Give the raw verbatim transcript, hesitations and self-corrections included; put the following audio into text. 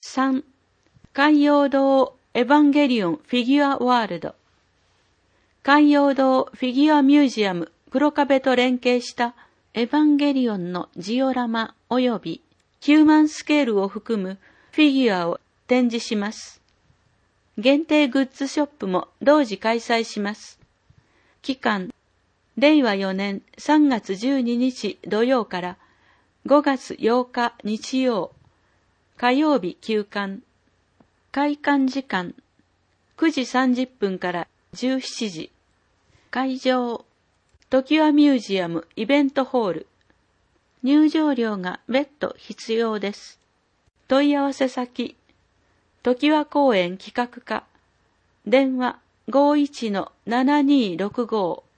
さん. 海洋堂エヴァンゲリオンフィギュアワールド。海洋堂フィギュアミュージアム黒壁と連携したエヴァンゲリオンのジオラマ及びヒューマンスケールを含むフィギュアを展示します。限定グッズショップも同時開催します。期間、れいわよねんさんがつじゅうににち土曜からごがつようか日曜、火曜日休館。開館時間、くじさんじゅっぷんからじゅうしちじ。会場、トキワミュージアムイベントホール。入場料が別途必要です。問い合わせ先、トキワ公園企画課、電話 ごいちのななにーろくご